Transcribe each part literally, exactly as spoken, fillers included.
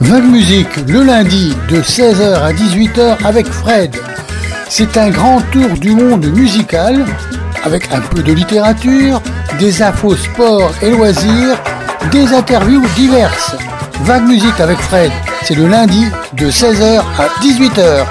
Vague Musique, le lundi de seize heures à dix-huit heures avec Fred. C'est un grand tour du monde musical, avec un peu de littérature, des infos sport et loisirs, des interviews diverses. Vague Musique avec Fred, c'est le lundi de seize heures à dix-huit heures.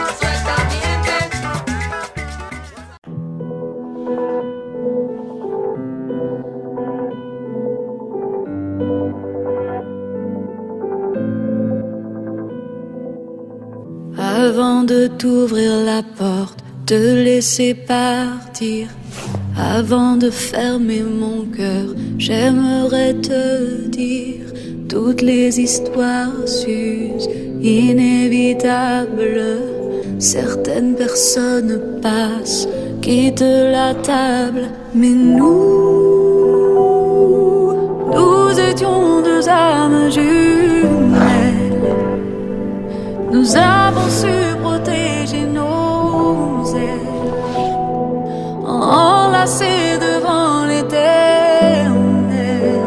Avant de t'ouvrir la porte, te laisser partir, avant de fermer mon cœur, j'aimerais te dire toutes les histoires s'usent, inévitables. Certaines personnes passent, quittent la table, mais nous, nous étions deux âmes jumelles. Nous avons su protéger nos ailes, enlacés devant l'éternel.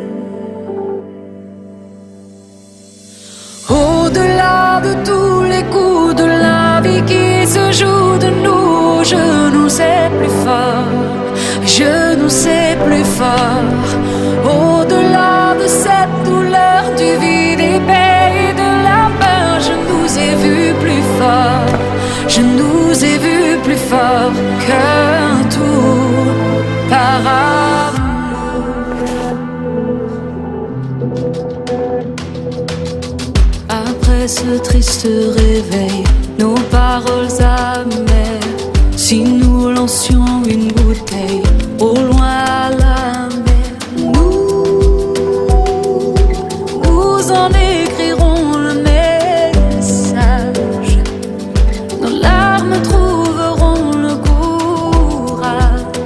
Au-delà de tous les coups de la vie qui se jouent de nous, je nous sais plus fort, je nous sais plus fort. Au-delà de cette douleur du vide épais et de la peur, je nous ai vus plus fort, je nous ai vus plus fort qu'un tour par amour. Après ce triste réveil, nos paroles amères, si nous lancions une bouteille au loin à la mer, nous, nous en écrirons le message. Nos larmes trouveront le courage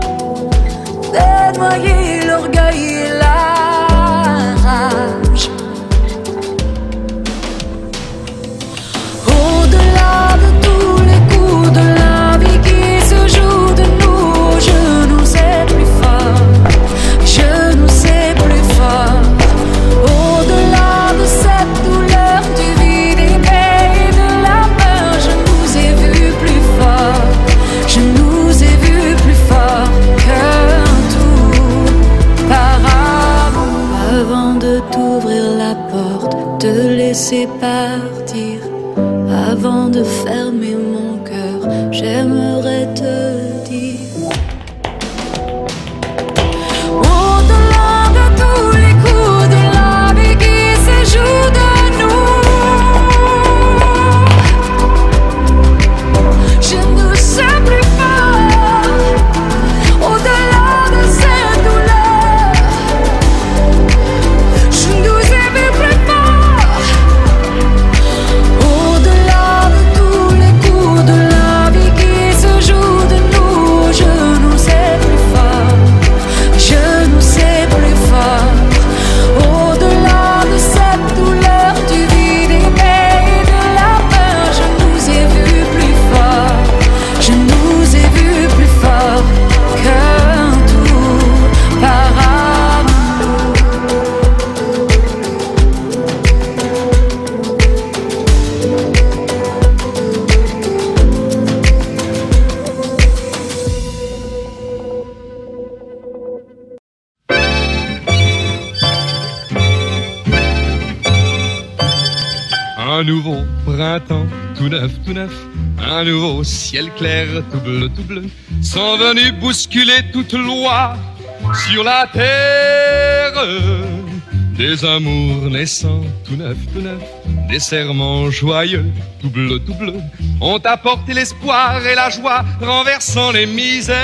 de noyer l'orgueil et la rage. Au-delà de tous les coups de la vie qui se jouent de nous, je nous sais plus fort, je nous sais plus fort. Au-delà de cette douleur du vide épais et de la peur, je nous ai vus plus fort, je nous ai vus plus fort qu'un tour par amour. Avant de t'ouvrir la porte, te laisser partir, avant de fermer mon cœur, j'aimerais te dire au-delà de tous les coups de la vie qui se jouent de nous, je nous sais plus fort. Au-delà de cette douleur, je nous ai vus plus fort. Au-delà de tous les coups de la vie qui se jouent de nous, je nous sais plus fort, je nous sais plus fort. Au-delà de cette douleur du vide épais et de la peur, je nous ai vus plus fort, je nous ai vus plus fort qu'un tour par amour. Un nouveau printemps, tout neuf, tout neuf. Un nouveau ciel clair, tout bleu, tout bleu. Sont venus bousculer toute loi sur la terre. Des amours naissants, tout neuf, tout neuf. Des serments joyeux, tout bleu, tout bleu. Ont apporté l'espoir et la joie, renversant les misères.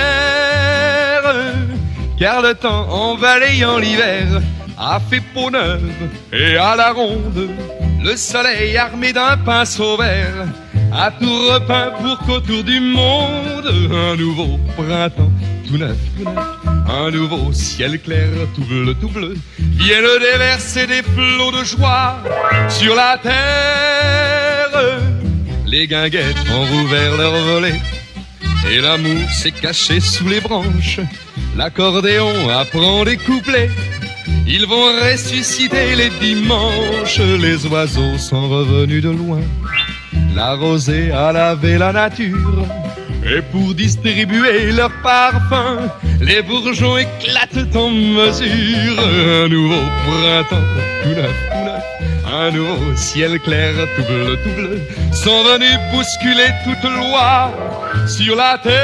Car le temps, en balayant l'hiver, a fait peau neuve et à la ronde. Le soleil armé d'un pinceau vert a tout repeint pour qu'autour du monde un nouveau printemps, tout neuf, tout neuf, un nouveau ciel clair, tout bleu, tout bleu, vienne déverser des flots de joie sur la terre. Les guinguettes ont rouvert leurs volets et l'amour s'est caché sous les branches. L'accordéon apprend des couplets Ils vont ressusciter les dimanches, les oiseaux sont revenus de loin. La rosée a lavé la nature, et pour distribuer leur parfum, les bourgeons éclatent en mesure. Un nouveau printemps, tout neuf, tout neuf, un nouveau ciel clair, tout bleu, tout bleu, sont venus bousculer toute loi sur la terre.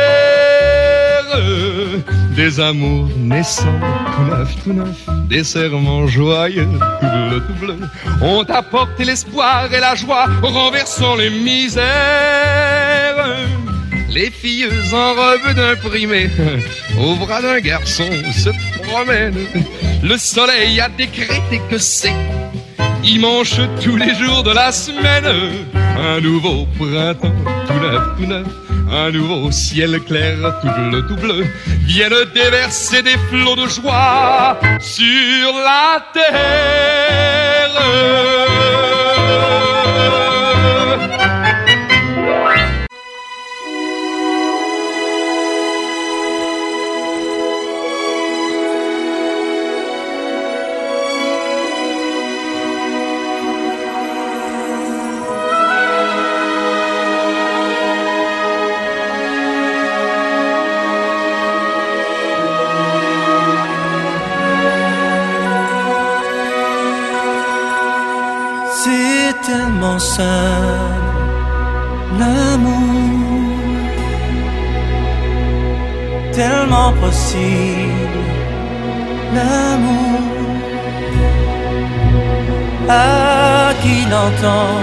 Des amours naissants, tout neuf, tout neuf, des serments joyeux, tout bleu, tout bleu, ont apporté l'espoir et la joie, renversant les misères. Les filles en robe d'imprimé, au bras d'un garçon, se promènent. Le soleil a décrété que c'est dimanche tous les jours de la semaine. Un nouveau printemps, tout neuf, tout neuf, un nouveau ciel clair, tout bleu, tout bleu, viennent déverser des flots de joie sur la terre. Tellement simple, l'amour, tellement possible, l'amour, à qui l'entend,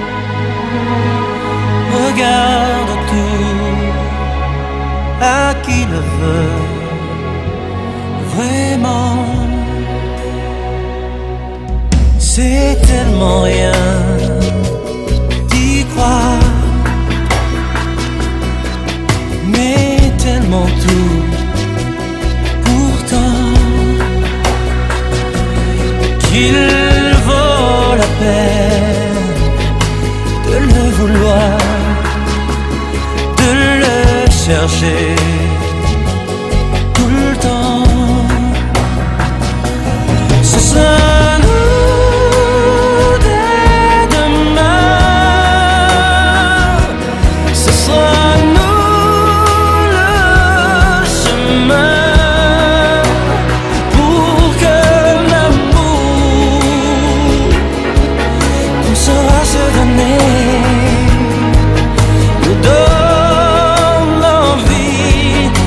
regarde tout, à qui le veut, vraiment. C'est tellement rien d'y croire, mais tellement tout pourtant qu'il vaut la peine de le vouloir, de le chercher tout le temps. Ce sera nous. Nous donne envie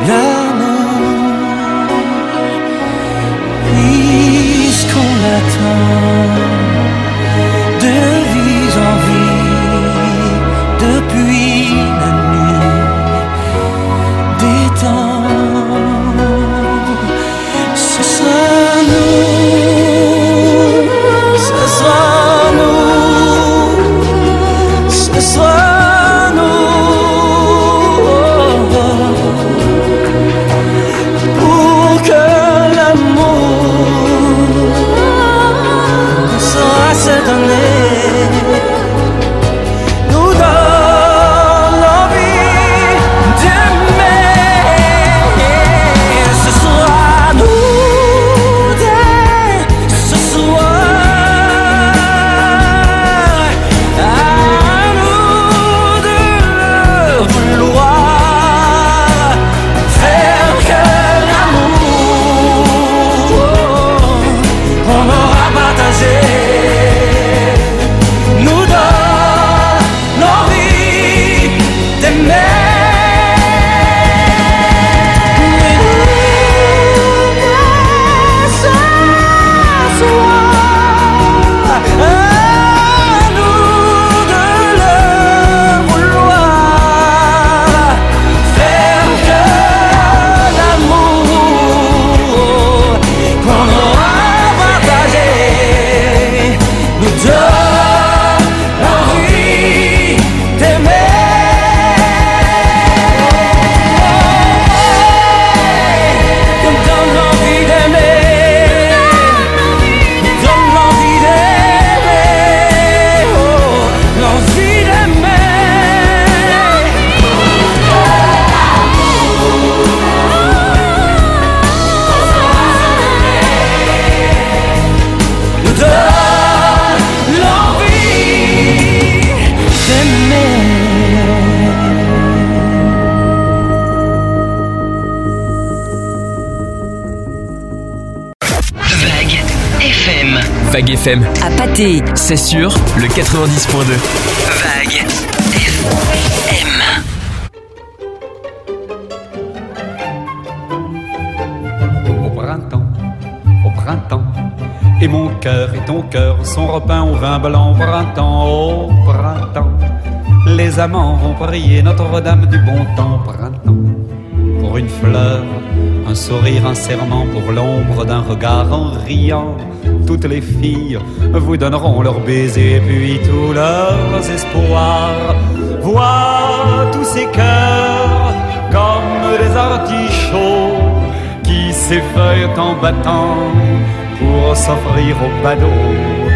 l'amour, puisqu'on l'attend de vie en vie depuis la nuit des temps. Ce sera nous, ce sera nous, ce sera nous donne l'envie d'aimer. Ce sera nous dès ce soir, à nous de vouloir faire que l'amour on aura partagé Vague F M. À Pâté. C'est sûr, le quatre-vingt-dix point deux. Vague F M. Au printemps, au printemps, et mon cœur et ton cœur sont repeints au vin blanc. Au printemps, au printemps, les amants vont prier Notre-Dame du bon temps. Au printemps, pour une fleur, un sourire, un serment, pour l'ombre d'un regard en riant. Toutes les filles vous donneront leurs baisers et puis tous leurs espoirs. Vois tous ces cœurs comme des artichauts qui s'effeuillent en battant pour s'offrir au badaud.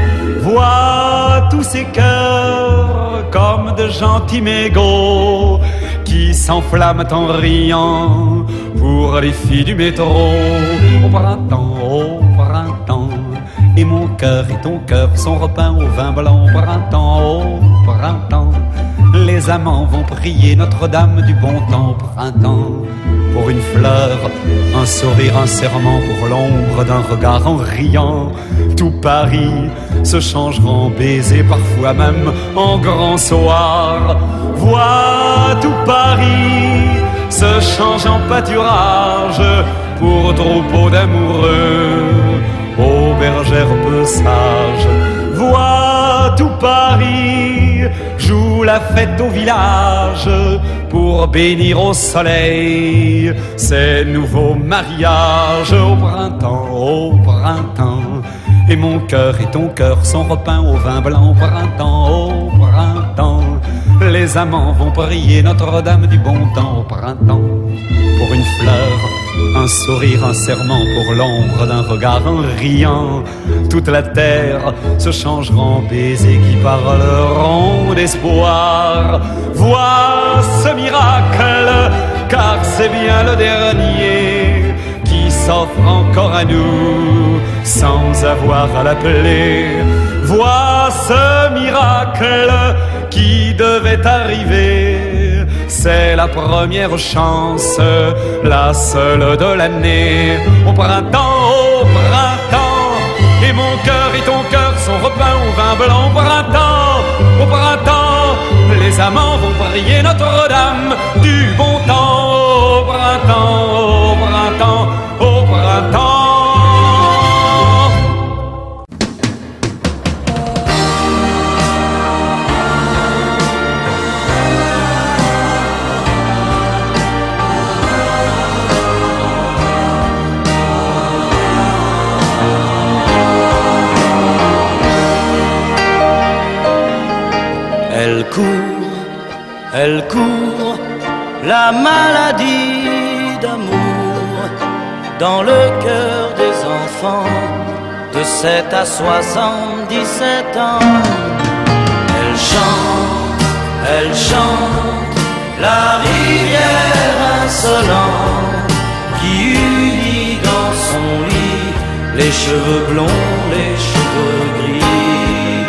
Vois tous ces cœurs comme de gentils mégots qui s'enflamment en riant pour les filles du métro. Au printemps, au printemps, et mon cœur et ton cœur sont repeints au vin blanc. Au printemps, au printemps, les amants vont prier Notre-Dame du bon temps. Au printemps, pour une fleur, un sourire, un serment, pour l'ombre d'un regard en riant. Tout Paris se changera en baiser, parfois même en grand soir. Vois tout Paris se change en pâturage pour troupeau d'amoureux, aux bergères peu sages. Vois tout Paris joue la fête au village pour bénir au soleil ces nouveaux mariages. Au printemps, au printemps, et mon cœur et ton cœur sont repeints au vin blanc. Au printemps, au printemps, les amants vont prier Notre-Dame du bon temps. Au printemps, pour une fleur, un sourire, un serment, pour l'ombre d'un regard en riant. Toute la terre se changera en baisers qui parleront d'espoir. Vois ce miracle, car c'est bien le dernier qui s'offre encore à nous sans avoir à l'appeler. Vois ce miracle qui devait arriver, c'est la première chance, la seule de l'année. Au printemps, au printemps, et mon cœur et ton cœur sont repeints au vin blanc. Au printemps, au printemps, les amants vont prier Notre-Dame du bon temps. Au printemps, Elle court, la maladie d'amour, dans le cœur des enfants de sept à soixante-dix-sept ans. Elle chante, elle chante, la rivière insolente qui unit dans son lit les cheveux blonds, les cheveux gris.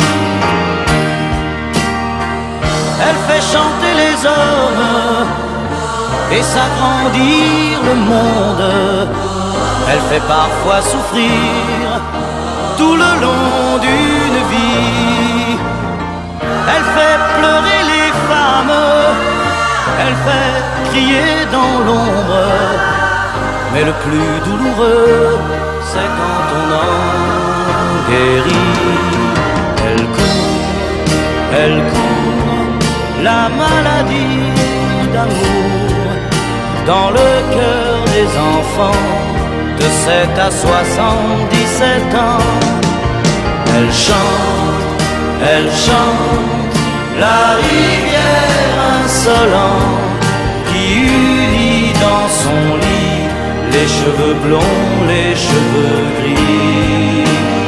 Elle fait chanter les hommes et s'agrandir le monde. Elle fait parfois souffrir tout le long d'une vie. Elle fait pleurer les femmes, elle fait crier dans l'ombre. Mais le plus douloureux, c'est quand on en guérit. Elle court, elle court, la maladie d'amour, dans le cœur des enfants de sept à soixante-dix-sept ans. Elle chante, elle chante, la rivière insolente qui unit dans son lit les cheveux blonds, les cheveux gris.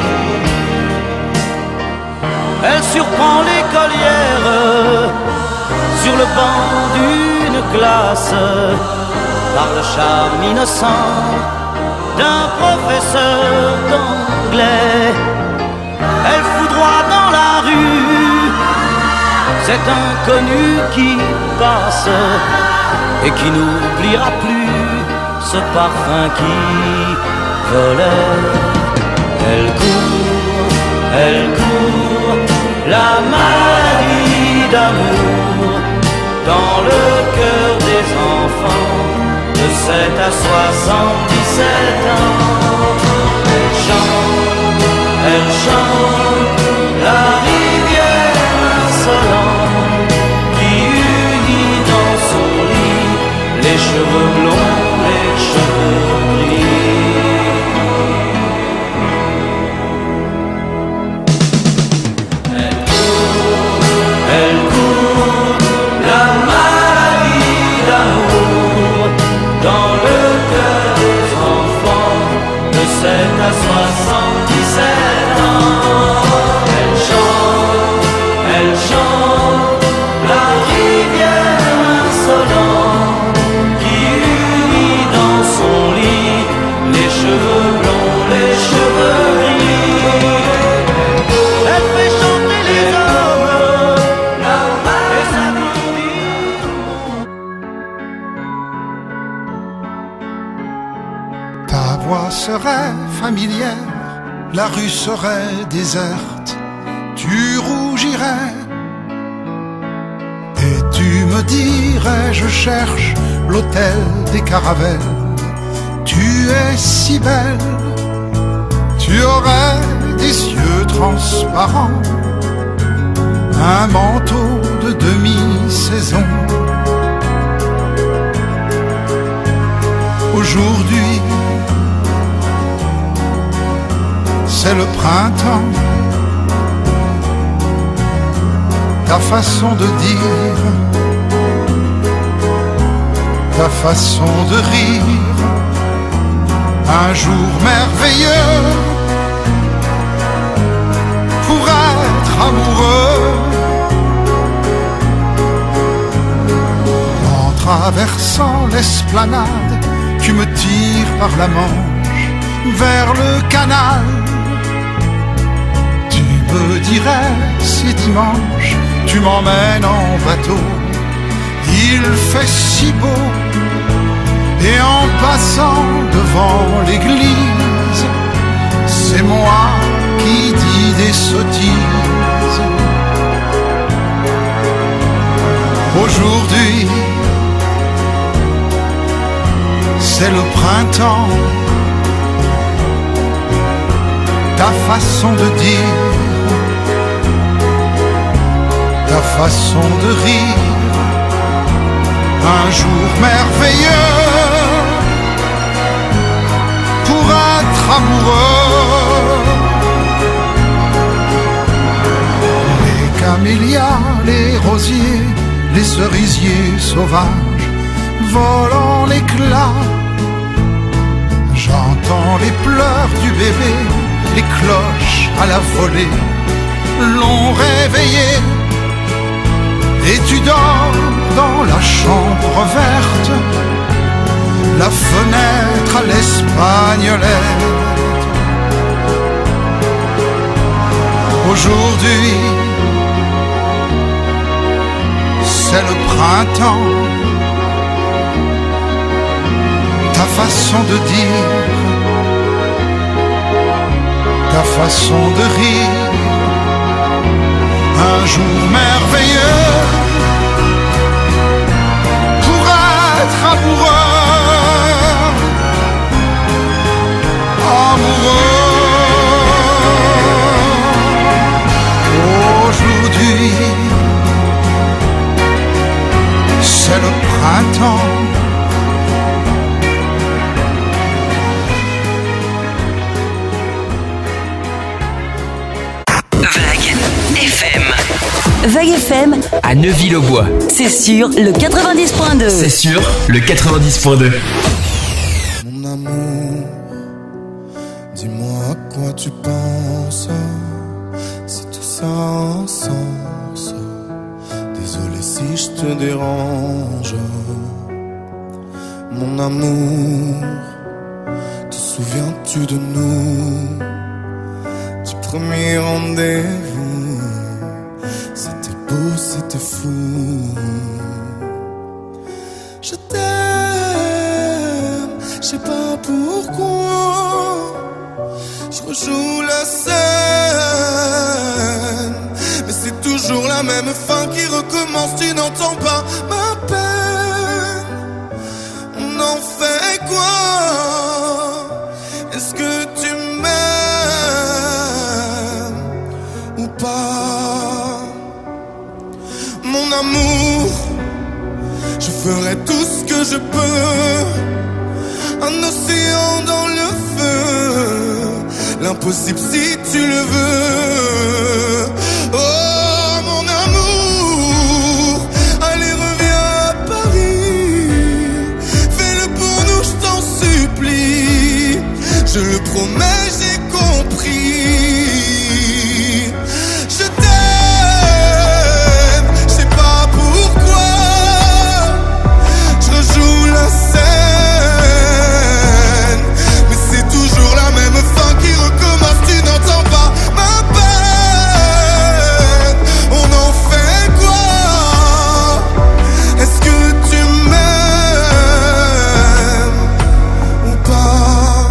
Elle surprend l'écolière sur le banc d'une classe par le charme innocent d'un professeur d'anglais. Elle foudroie dans la rue cet inconnu qui passe et qui n'oubliera plus ce parfum qui volait. Elle court, elle court, la maladie d'amour, dans le cœur des enfants de sept à soixante-dix-sept ans. Elle chante, elle chante, la rivière insolente qui unit dans son lit les cheveux blonds, les cheveux gris. Elle court, elle court, la maladie d'amour, dans le cœur des enfants de sept à soixante-dix-sept ans. Elle chante, elle chante, la rivière insolente qui unit dans son lit les cheveux blonds, les cheveux gris. Elle fait chanter les hommes et s'agrandir. Ta voix serait familière, la rue serait déserte, tu rougirais et tu me dirais je cherche l'hôtel des Caravelles. Tu es si belle, tu aurais des yeux transparents, un manteau de demi-saison. Aujourd'hui, c'est le printemps, ta façon de dire, ta façon de rire, un jour merveilleux pour être amoureux. En traversant l'esplanade, tu me tires par la manche vers le canal. Tu me dirais c'est dimanche, tu m'emmènes en bateau, il fait si beau. Et en passant devant l'église, c'est moi qui dis des sottises. Aujourd'hui, c'est le printemps, ta façon de dire, ta façon de rire, un jour merveilleux pour être amoureux. Les camélias, les rosiers, les cerisiers sauvages volent en éclats. J'entends les pleurs du bébé, les cloches à la volée l'ont réveillé. Et tu dors dans la chambre verte, la fenêtre à l'espagnolette. Aujourd'hui, c'est le printemps. Ta façon de dire, ta façon de rire, un jour merveilleux pour être amoureux, amoureux. Aujourd'hui, c'est le printemps. Vague F M à Neuville-aux-Bois. C'est sur le quatre-vingt-dix point deux. C'est sur le quatre-vingt-dix point deux. Mon amour, dis-moi à quoi tu penses. C'est tout ça un sens. Désolé si je te dérange. Mon amour, te souviens-tu de nous, du premier rendez-vous? C'était fou. Je t'aime, je sais pas pourquoi. Je rejoue la scène, mais c'est toujours la même fin qui recommence. Tu n'entends pas ma peine. On en fait quoi? Est-ce que tu m'aimes ou pas? Mon amour, je ferai tout ce que je peux. Un océan dans le feu, l'impossible si tu le veux. Oh mon amour, allez reviens à Paris. Fais-le pour nous, je t'en supplie. Je le promets, j'ai compris. Je t'aime. La scène, mais c'est toujours la même fin qui recommence. Tu n'entends pas ma peine. On en fait quoi? Est-ce que tu m'aimes ou pas?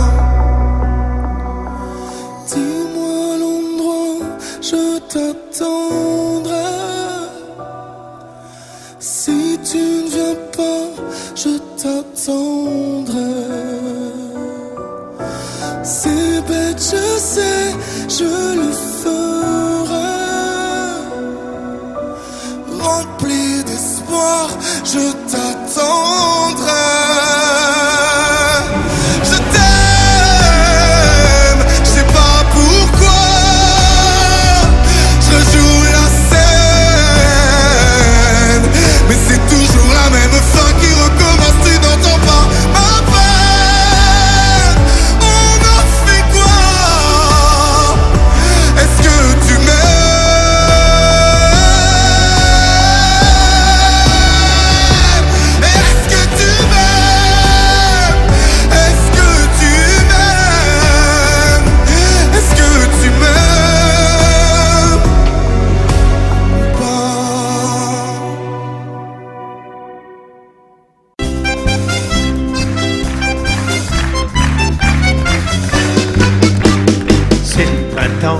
Dis-moi l'endroit, je t'attendrai. Si tu ne viens pas, je t'attendrai. C'est bête, je sais, je le ferai. Rempli d'espoir, je t'attendrai. Je t'aime, je sais pas pourquoi. Je rejoue la scène, mais c'est toujours la même fin qui recommence. Tu n'entends pas ma peine. On en fait quoi? Est-ce que tu m'aimes? Est-ce que tu m'aimes? Est-ce que tu m'aimes? Est-ce que tu m'aimes ou pas? C'est le printemps,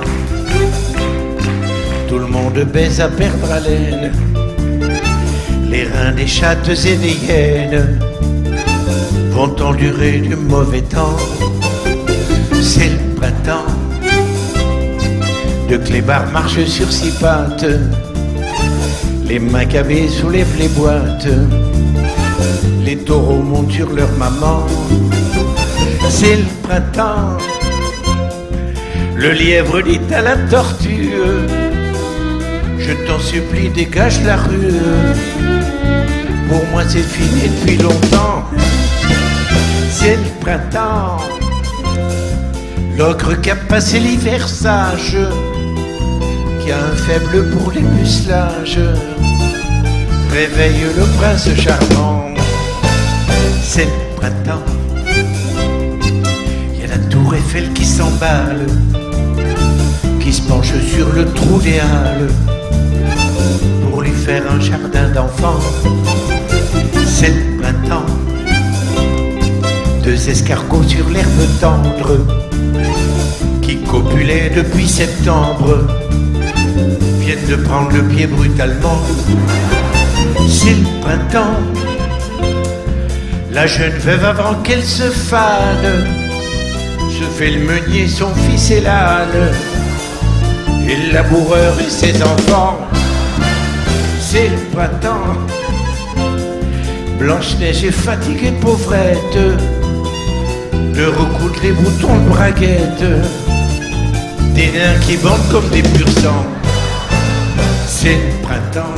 tout le monde baise à perdre haleine. Les reins des chattes et des hyènes vont endurer du mauvais temps. C'est le printemps, de clébards marchent sur six pattes, les mains cavées soulèvent les boîtes, les taureaux montent sur leur maman. C'est le printemps, le lièvre dit à la tortue: je t'en supplie, dégage la rue. Pour moi c'est fini depuis longtemps. C'est le printemps. L'ogre qui a passé l'hiver sage, qui a un faible pour les pucelages, réveille le prince charmant. C'est le printemps. Il y a la tour Eiffel qui s'emballe, qui se penche sur le trou des Halles pour lui faire un jardin d'enfants. C'est le printemps. Deux escargots sur l'herbe tendre qui copulaient depuis septembre viennent de prendre le pied brutalement. C'est le printemps. La jeune veuve avant qu'elle se fane se fait le meunier, son fils et l'âne, et le laboureur et ses enfants. C'est le printemps. Blanche-Neige est fatiguée, pauvrette, de recoudre les boutons de braguette, des nains qui bandent comme des pur sang. C'est le printemps.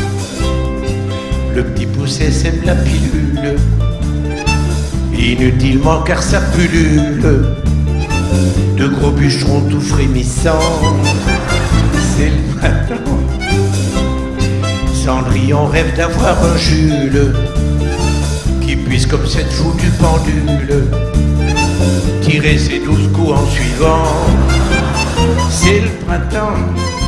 Le petit pousset sème la pilule, inutilement car ça pullule de gros bûcherons tout frémissants. C'est le printemps. Cendrillon rêve d'avoir un Jules qui puisse comme cette foutue pendule tirer ses douze coups en suivant. C'est le printemps.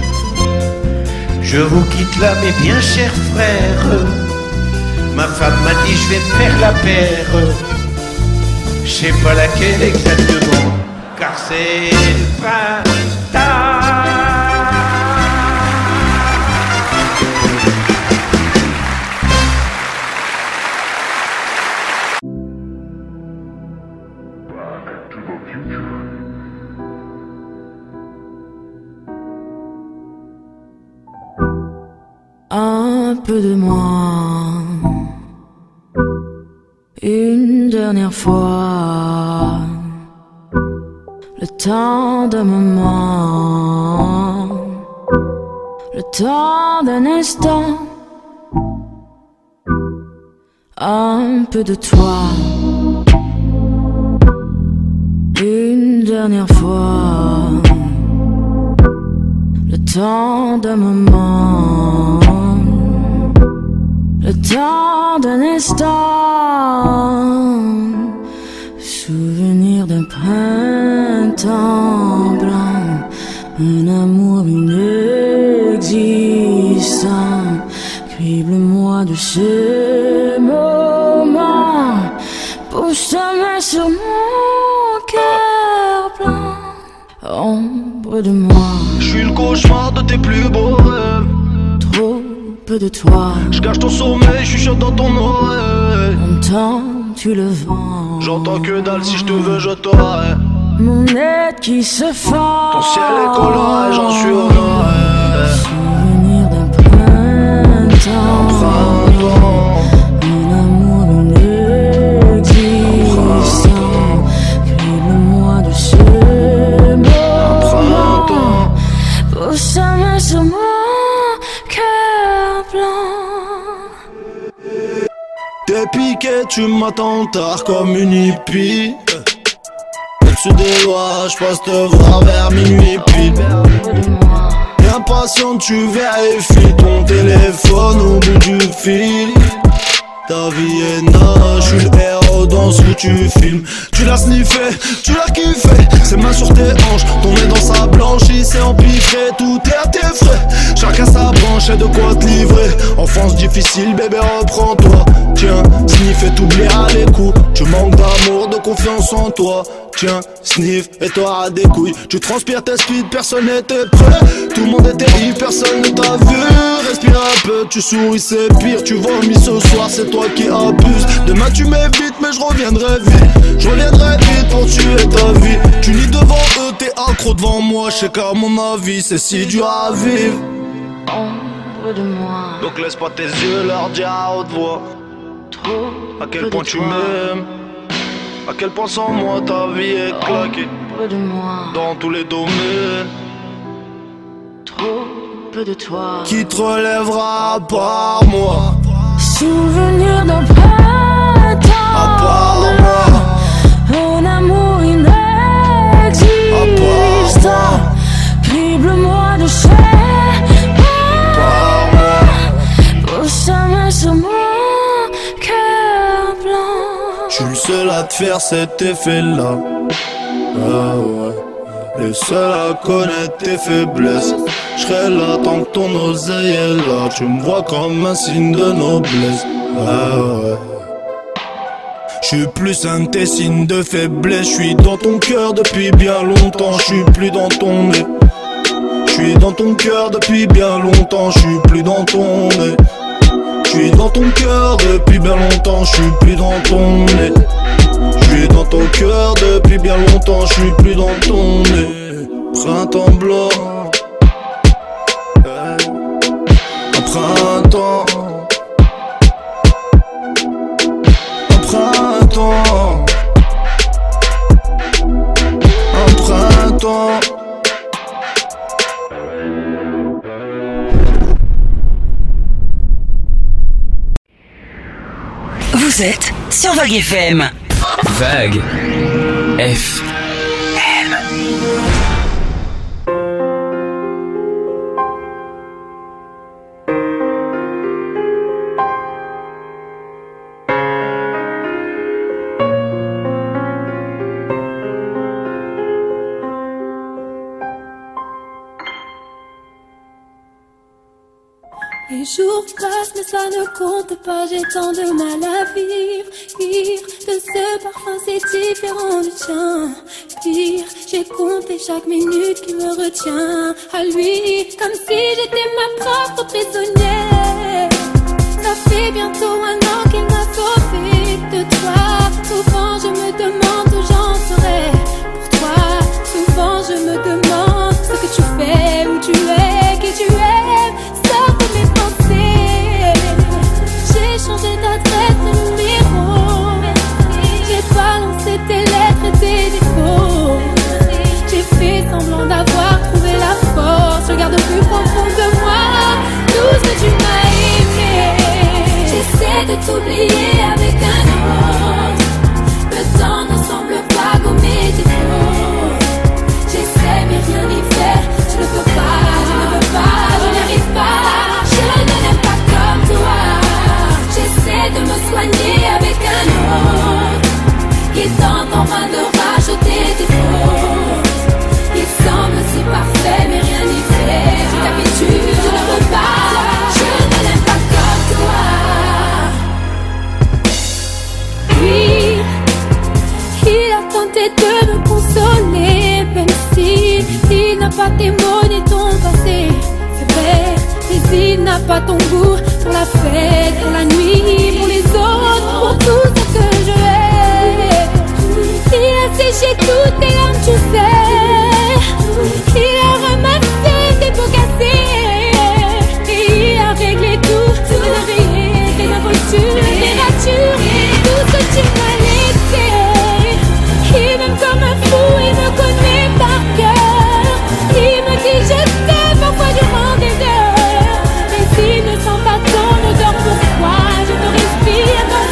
Je vous quitte là mes bien chers frères. Ma femme m'a dit je vais me faire la paire. Je sais pas laquelle exactement, car c'est le printemps. Un peu de moi, une dernière fois, le temps d'un moment, le temps d'un instant, un peu de toi, une dernière fois, le temps d'un moment, le temps d'un instant, souvenir d'un printemps blanc, un amour inexistant. Crible-moi de ce moment, pousse ta main sur mon cœur blanc, ombre de moi. Je suis le cauchemar de tes plus beaux rêves. Trop peu de toi. Je cache ton sommeil, je chuchote dans ton oreille. Entends-tu le vent? J'entends que dalle, si je te veux, je t'aurai. Mon aide qui se fend. Ton ciel est coloré, j'en suis honoré. Souvenir d'un printemps, printemps, un amour inexistant. Crible-moi de ce moment, pousse ta main sur moi. T'es piqué, tu m'attends tard comme une hippie. Au-dessus des lois, j'passe te voir vers minuit pile. Impatient, tu vérifies ton téléphone au bout du fil. Ta vie est nage, je suis le héros dans ce que tu filmes. Tu l'as sniffé, tu l'as kiffé. Ses mains sur tes hanches, ton nez dans sa blanchie, c'est empiffré, tout est à tes frais. Chacun sa branche et de quoi te livrer. Enfance difficile, bébé, reprends-toi. Tiens, sniff et t'oublieras les coups. Tu manques d'amour, de confiance en toi. Tiens, sniff et t'auras des couilles. Tu transpires tes speed, personne n'était prêt. Tout le monde était ivre, personne ne t'a vu. Respire un peu, tu souris, c'est pire. Tu vomis ce soir, c'est toi qui abuse. Demain tu m'évites, mais je reviendrai vite. Je reviendrai vite pour tuer ta vie. Tu nies devant eux, t'es accro devant moi. Je sais qu'à mon avis, c'est si dur à vivre. Ombre de moi. Donc laisse pas tes yeux leur dire à haute voix Trop à quel point tu m'aimes, à quel point sans moi ta vie est claquée. Peu de moi. Dans tous les domaines. Trop peu de toi. Qui te relèvera à part moi? Souvenir d'un printemps, à part moi, un amour inexistant. Crible-moi de chair, pour sa main sur mon cœur blanc. je suis le seul à te faire cet effet-là. Ah ouais. Le seul à connaître tes faiblesses. J'serai là tant que ton oseille est là. Tu me vois comme un signe de noblesse. Ah ouais. J'suis plus un de tes signes de faiblesse. J'suis dans ton cœur depuis bien longtemps. J'suis plus dans ton nez. J'suis dans ton cœur depuis bien longtemps. J'suis plus dans ton nez. J'suis dans ton cœur depuis bien longtemps. J'suis plus dans ton nez. J'suis dans ton cœur depuis bien longtemps, j'suis plus dans ton nez. Printemps blanc, un printemps, un printemps, un printemps. Vous êtes sur Vague F M. Vague F M. Les jours passent mais ça ne compte pas, j'ai tant de mal à vivre. Rire de ce parfum c'est différent du tien. Pire, j'ai compté chaque minute qui me retient à lui, comme si j'étais ma propre prisonnière. Ça fait bientôt un an qu'il m'a sauvé de toi. Souvent je me demande où j'en serais pour toi. Souvent je me demande ce que tu fais, où tu es, qui tu es. Sors de mes pensées. J'ai changé d'adresse, de numéro. J'ai balancé tes lettres et tes défauts. J'ai fait semblant d'avoir trouvé la force. Je garde au plus profond de moi tout ce que tu m'as aimé. J'essaie de t'oublier avec un autre. Le temps ne semble pas gommer tes fautes. J'essaie mais rien n'y faire. Je ne peux pas, je ne veux pas, je n'y arrive pas. Je ne l'aime pas comme toi. J'essaie de me soigner avec un autre qui tente en vain de racheter tes fautes. Il semble si parfait mais rien n'y fait. J'ai l'habitude, je ne veux pas. Je ne l'aime pas comme toi. Oui, il a tenté de me consoler, même si il n'a pas tes mots ni ton passé. C'est vrai, mais il n'a pas ton goût pour la fête, pour la nuit, pour les autres, pour tout ce que je hais. Il a séché toutes tes larmes, tu sais. Il a ramassé tes pots cassés. Et il a réglé tout, tout le rire, tes impostures, tes ratures, tout ce que tu m'as laissé. Il m'aime comme un fou, il me connaît par cœur. Il me dit je t'aime parfois durant des heures. Mais s'il ne sent pas ton odeur, pourquoi je te respire comme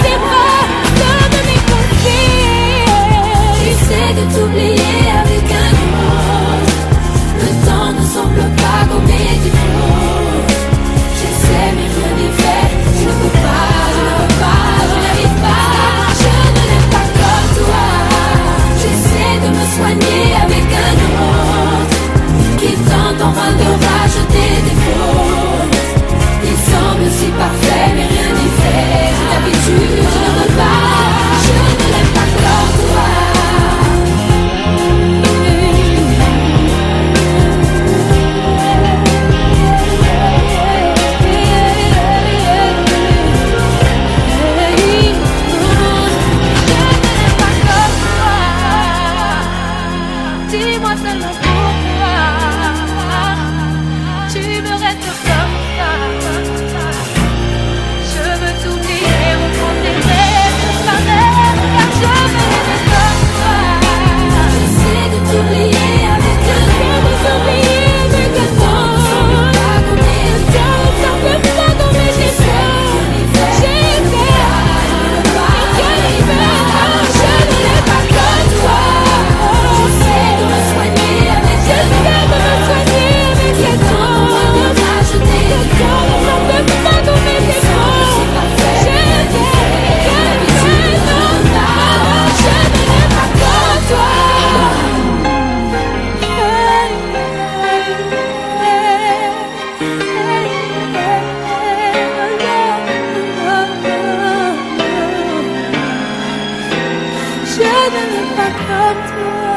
ne l'est pas comme toi.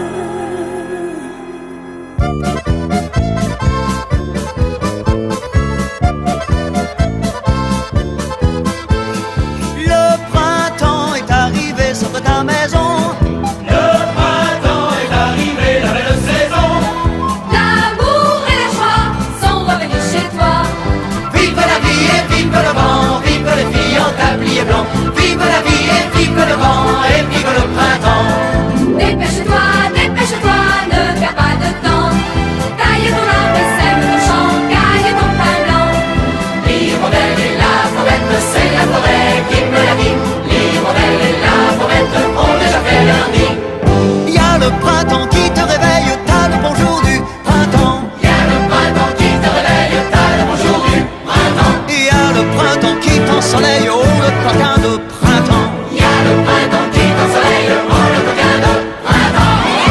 Le printemps est arrivé sur ta maison. Le printemps est arrivé, la belle saison. L'amour et la joie sont revenus chez toi. Vive la vie et vive le vent, vive les filles en tablier blanc. Vive la vie et vive le vent et vive le printemps. Dépêche-toi, dépêche-toi, ne perds pas de temps. Taille ton arbre et sème ton champ, gagne ton pain blanc. L'hirondelle et la fauvette, c'est la forêt qui me l'a dit. L'hirondelle et la fauvette ont déjà fait leur nid. Y a le printemps qui te réveille, t'as le bonjour du printemps. Y a le printemps qui te réveille, t'as le bonjour du printemps. Y a le printemps qui t'ensoleille, oh le coquin de printemps. Y a le printemps qui t'ensoleille, oh le coquin de printemps.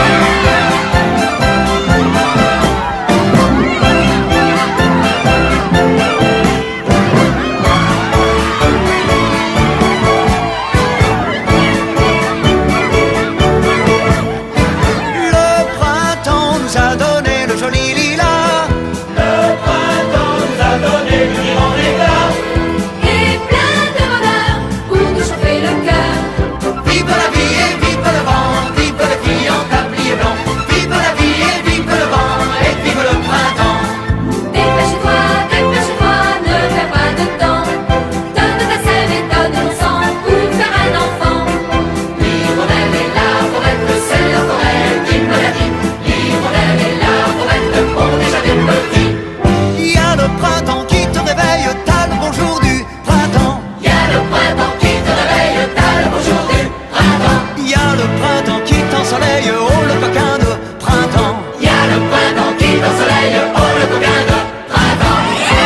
Le printemps nous a donné le joli lilas. Le printemps nous a donné le vivant éclat. Et plein de bonheur pour nous chauffer le cœur. Vive la vie et vive le vent, vive les filles en tablier blanc. Vive la vie et vive le vent et vive le printemps. Dépêche-toi, dépêche-toi, ne perds pas de temps. Donne ta sève et donne ton sang pour faire un enfant. L'hirondelle et la fauvette, c'est la forêt qui me l'a dit. L'hirondelle et la fauvette ont déjà des petits. Y a le printemps qui te réveille, t'as le bonjour du printemps. Y a le printemps qui te réveille, t'as le bonjour du printemps. Y a le printemps qui t'ensoleille, oh le coquin de printemps. Y a le printemps qui t'ensoleille, oh le coquin de printemps.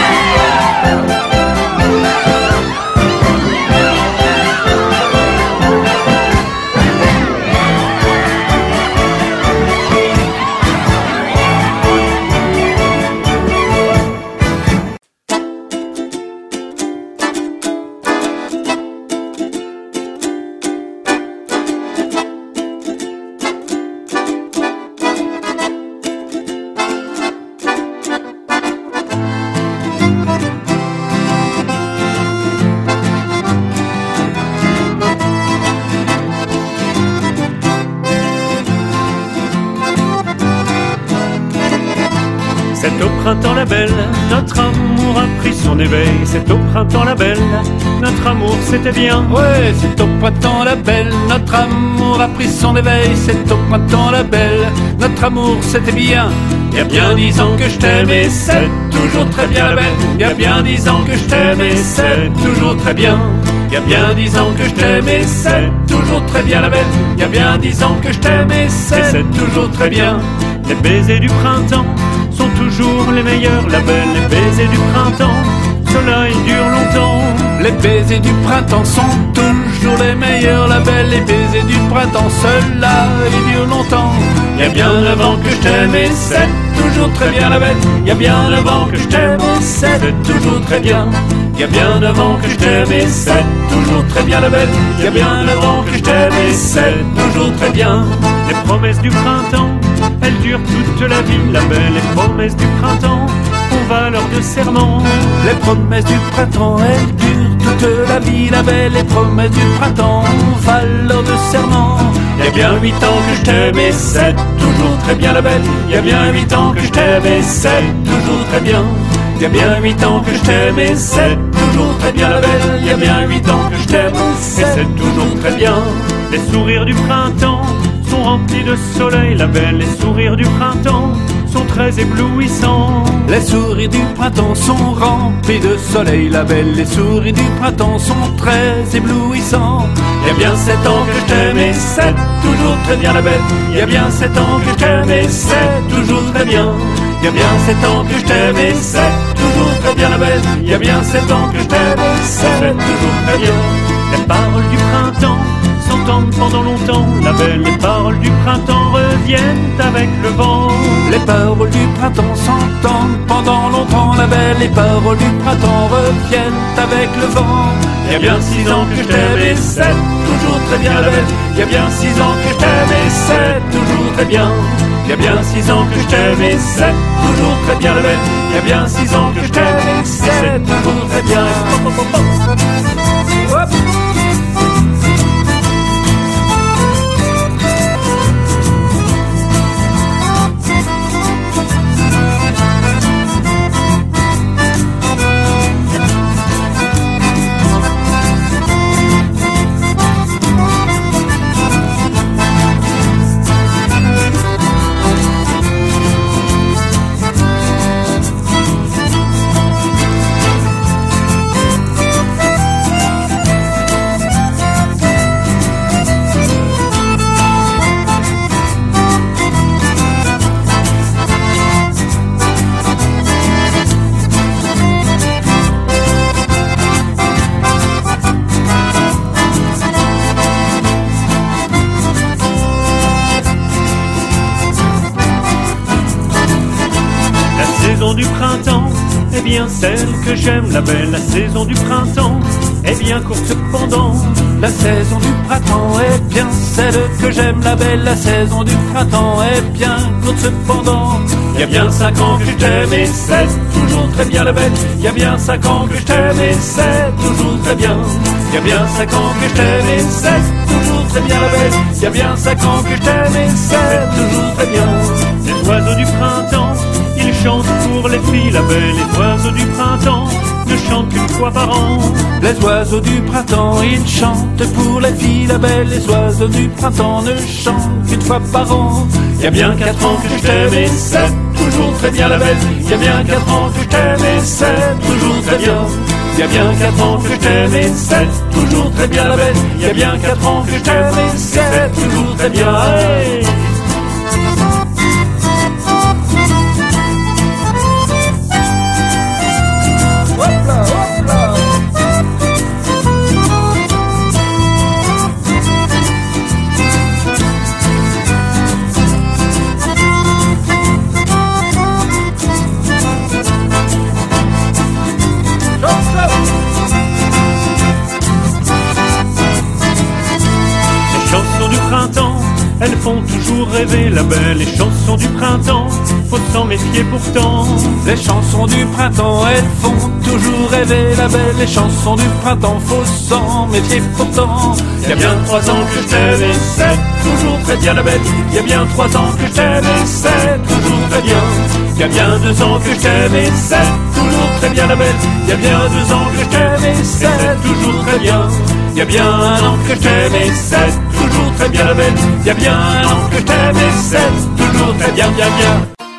C'est au printemps la belle, notre amour a pris son éveil. C'est au printemps la belle, notre amour c'était bien. Ouais, c'est au printemps la belle, notre amour a pris son éveil. C'est au printemps la belle, notre amour c'était bien. Il y a bien dix ans que je t'aime et c'est toujours très bien la belle. Il y a bien dix ans que je t'aime et c'est toujours très bien. Il y a bien dix ans que je t'aime et c'est toujours très bien la belle. Il y a bien dix ans que je t'aime et c'est toujours très bien. Les baisers du printemps sont toujours les meilleurs, la belle. Les baisers du printemps, cela il dure longtemps. Les baisers du printemps sont toujours les meilleurs, la belle. Les baisers du printemps, ceux-là, ils durent longtemps. Il y a bien neuf ans que je t'aime et c'est toujours très bien, la belle. Il y a bien neuf ans que je t'aime et c'est toujours très bien. Il y a bien neuf ans que je t'aime et c'est toujours très bien, la belle. Il y a bien neuf ans que je t'aime et c'est toujours très bien. Les promesses du printemps, elles durent toute la vie, la belle. Les promesses du printemps ont valeur de serment. Les promesses du printemps, elles durent toute la vie, la belle. Les promesses du printemps ont valeur de serment. Il y a bien huit ans que je t'aime et c'est toujours très bien, la belle. Il y a bien huit ans que je t'aime et c'est toujours très bien. Il y a bien huit ans que je t'aime et c'est toujours très bien, la belle. Il y a bien huit ans que je t'aime et c'est toujours très bien. Les sourires du printemps sont remplis de soleil, la belle. Les sourires du printemps sont très éblouissants. Les sourires du printemps sont remplis de soleil, la belle. Les sourires du printemps sont très éblouissants. Il y a bien sept ans que je t'aime et c'est toujours très bien, la belle. Il y a bien sept ans que je t'aime et c'est toujours très bien. Il y a bien sept ans que je t'aime et c'est toujours très bien, la belle. Il y a bien sept ans que je t'aime et c'est toujours très bien. Les paroles du printemps s'entendent pendant longtemps, la belle. Les paroles du printemps reviennent avec le vent. Les paroles du printemps s'entendent pendant longtemps, la belle. Les paroles du printemps reviennent avec le vent. Il y a bien six ans que je t'aime et c'est toujours très bien, la belle. Il y a bien six ans que je t'aime et c'est toujours très bien. Il y a bien six ans que je t'aime et c'est toujours très bien la belle. Il y a bien six ans que je t'aime et c'est toujours très bien. Hop. Du printemps est bien celle que j'aime, la belle. La saison du printemps est bien courte cependant. La saison du printemps est bien celle que j'aime, la belle. La saison du printemps est bien courte cependant. Il y a bien cinq ans que je t'aime et c'est toujours très bien la belle. Il y a bien cinq ans que je t'aime et c'est toujours très bien. Il y a bien cinq ans que je t'aime et c'est toujours très bien la belle. Il y a bien cinq ans que je t'aime et c'est toujours très bien. Les oiseaux du printemps, ils chantent pour les filles, la belle. Les oiseaux du printemps ne chantent qu'une fois par an. Les oiseaux du printemps, ils chantent pour les filles, la belle. Les oiseaux du printemps ne chantent qu'une fois par an. Il y a bien quatre ans que je t'aime et c'est toujours très bien la belle. Il y a bien quatre ans que je t'aime et c'est toujours très bien. Il y a bien quatre ans que je t'aime et c'est toujours très bien la belle. Il y a bien quatre ans que je t'aime et c'est toujours très bien. Hey. Elles font toujours rêver la belle, les chansons du printemps, faut s'en méfier pourtant. Les chansons du printemps, elles font toujours rêver la belle, les chansons du printemps, faut s'en méfier pourtant. Il y a bien trois ans que je t'aime et c'est toujours très bien la belle. Il y a bien trois ans que je t'aime et c'est toujours très bien. Il y a bien deux ans que je t'aime et c'est toujours très bien la belle. Il y a bien deux ans que je t'aime et c'est toujours très bien. Il y a bien un an que je t'aime et c'est toujours très bien la belle. Il y a bien un an que je t'aime et c'est toujours très bien, bien, bien.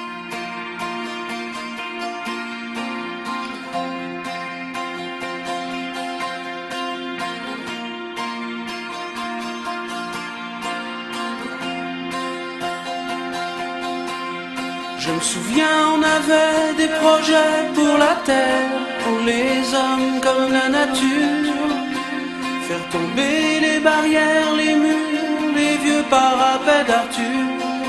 Je me souviens, on avait des projets pour la terre, pour les hommes comme la nature. Faire tomber les barrières, les murs, les vieux parapets d'Arthur.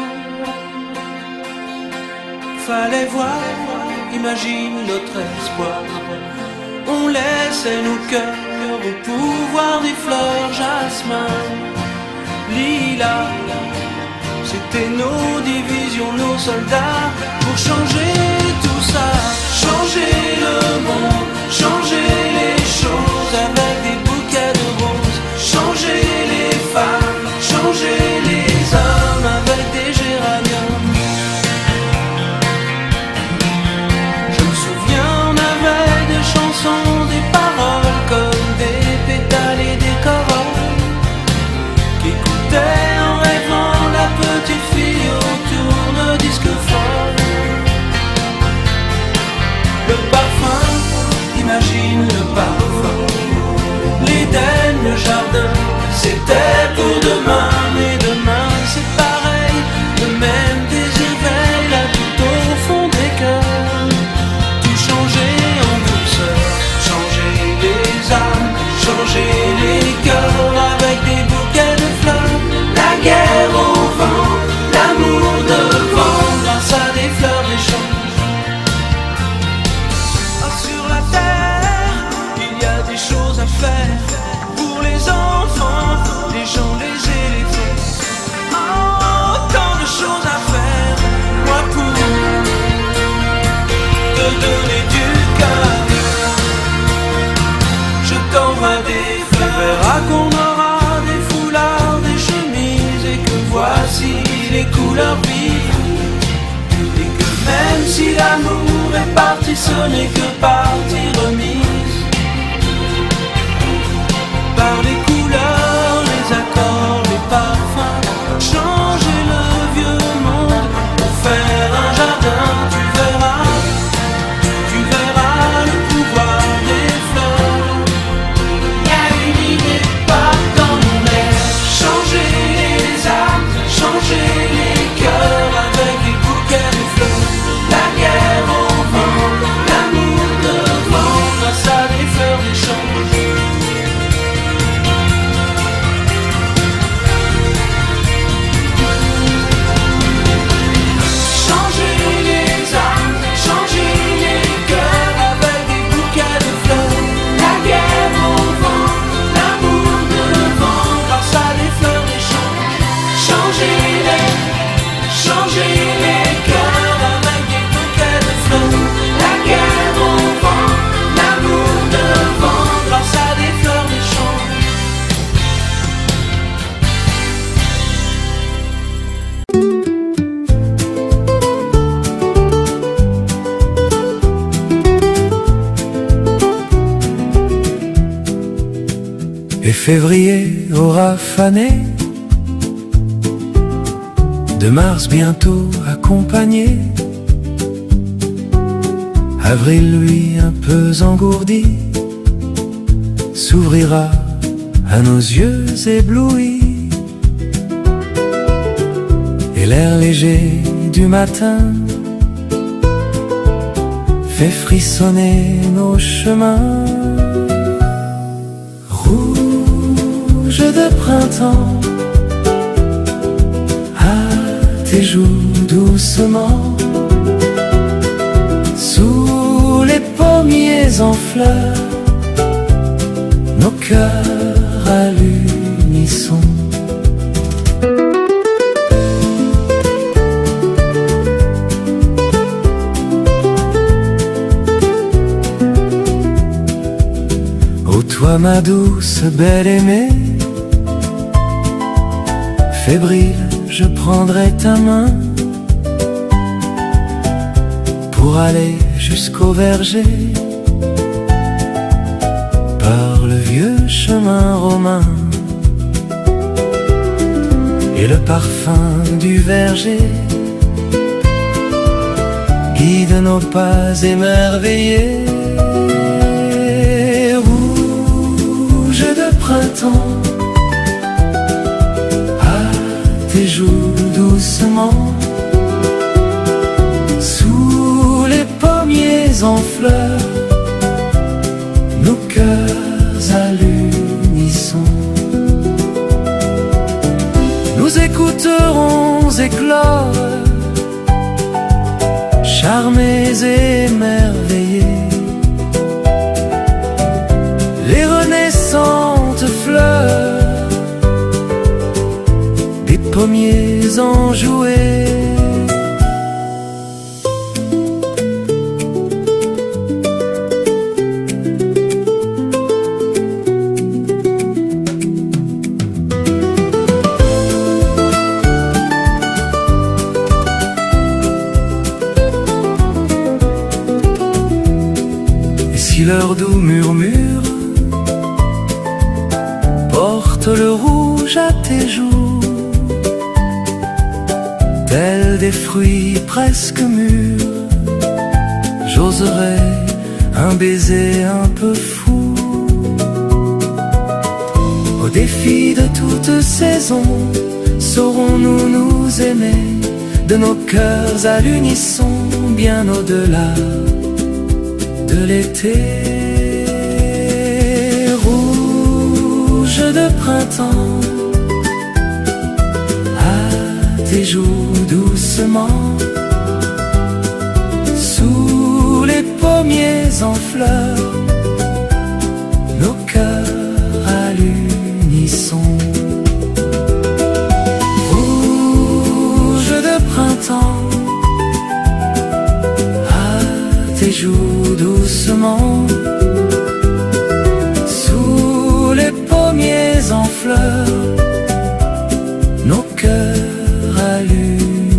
Fallait voir, imagine notre espoir. On laissait nos cœurs au pouvoir des fleurs, jasmin, lilas. C'était nos divisions, nos soldats, pour changer tout ça. Changer le monde, changer les choses avec des bouquets de roses. Changer les femmes, changer les hommes avec des géraniums. Je me souviens, on avait des chansons, des paroles comme des pétales et des corolles qui écoutaient en rêvant la petite fille au tourne-disque folle. couleurs vives. Et que même si l'amour est parti, ce n'est que partie remise. Par les couleurs, les accords, les parfums, changer le vieux monde pour faire un jardin. Tu verras, tu verras le pouvoir des fleurs. Il y a une idée pas dans mon air. Changer les âmes, changer les cœurs avec des bouquets de fleurs. La guerre au vent, l'amour devant, grâce à des fleurs d'échange. Et février aura fané, de mars bientôt accompagné, avril lui un peu engourdi, s'ouvrira à nos yeux éblouis. Et l'air léger du matin fait frissonner nos chemins. De printemps à tes joues doucement, sous les pommiers en fleurs, nos cœurs à l'unisson. Ô toi ma douce belle aimée, fébrile, je prendrai ta main pour aller jusqu'au verger, par le vieux chemin romain. Et le parfum du verger guide nos pas émerveillés. Rouge de printemps, tes joues doucement, sous les pommiers en fleurs, nos cœurs à l'unisson. Nous écouterons éclore, charmés et émerveillés, les renaissantes fleurs pommiers enjoués. Et si leur doux murmure porte le rouge à tes joues, tels des fruits presque mûrs, j'oserais un baiser un peu fou. Au défi de toute saison, saurons-nous nous aimer, de nos cœurs à l'unisson, bien au-delà de l'été. Rouge de printemps, tes joues doucement, sous les pommiers en fleurs, nos cœurs à l'unisson. Rouge de printemps, à tes joues doucement, sous les pommiers en fleurs, nos cœurs à l'unisson.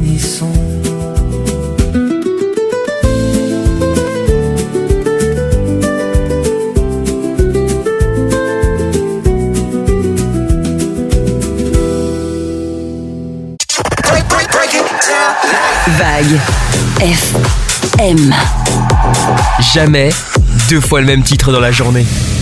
Vague F M. Jamais deux fois le même titre dans la journée.